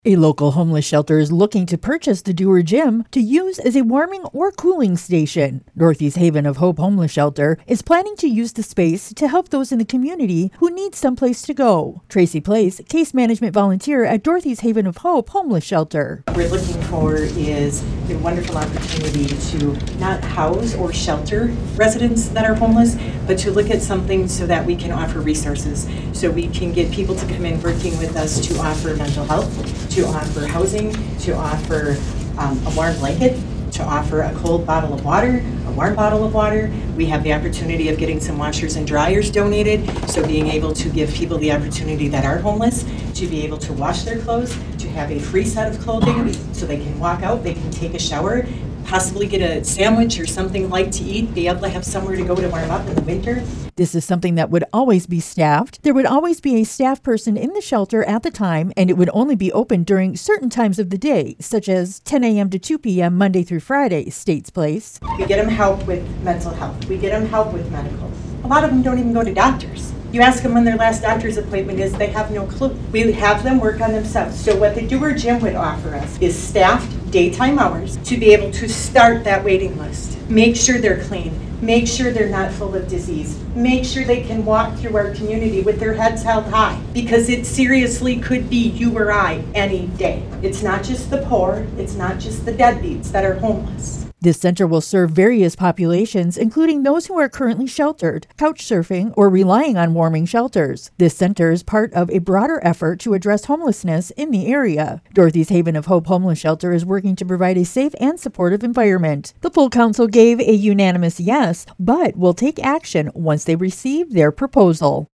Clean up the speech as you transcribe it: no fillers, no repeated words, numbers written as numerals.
A local homeless shelter is looking to purchase the Dewar Gym to use as a warming or cooling station. Dorothy's Haven of Hope Homeless Shelter is planning to use the space to help those in the community who need someplace to go. Tracy Place, case management volunteer at Dorothy's Haven of Hope Homeless Shelter. What we're looking for is a wonderful opportunity to not house or shelter residents that are homeless, but to look at something so that we can offer resources, so we can get people to come in working with us to offer mental health, to offer housing, to offer a warm blanket, to offer a cold bottle of water, a warm bottle of water. We have the opportunity of getting some washers and dryers donated, so being able to give people the opportunity that are homeless to be able to wash their clothes, to have a free set of clothing so they can walk out, they can take a shower, possibly get a sandwich or something light to eat, be able to have somewhere to go to warm up in the winter. This is something that would always be staffed. There would always be a staff person in the shelter at the time, and it would only be open during certain times of the day, such as 10 a.m. to 2 p.m. Monday through Friday, States Place. We get them help with mental health. We get them help with medical. A lot of them don't even go to doctors. You ask them when their last doctor's appointment is, they have no clue. We have them work on themselves. So what the Dewar Gym would offer us is staffed daytime hours to be able to start that waiting list. Make sure they're clean. Make sure they're not full of disease. Make sure they can walk through our community with their heads held high, because it seriously could be you or I any day. It's not just the poor, it's not just the deadbeats that are homeless. This center will serve various populations, including those who are currently sheltered, couch surfing, or relying on warming shelters. This center is part of a broader effort to address homelessness in the area. Dorothy's Haven of Hope Homeless Shelter is working to provide a safe and supportive environment. The full council gave a unanimous yes, but will take action once they receive their proposal.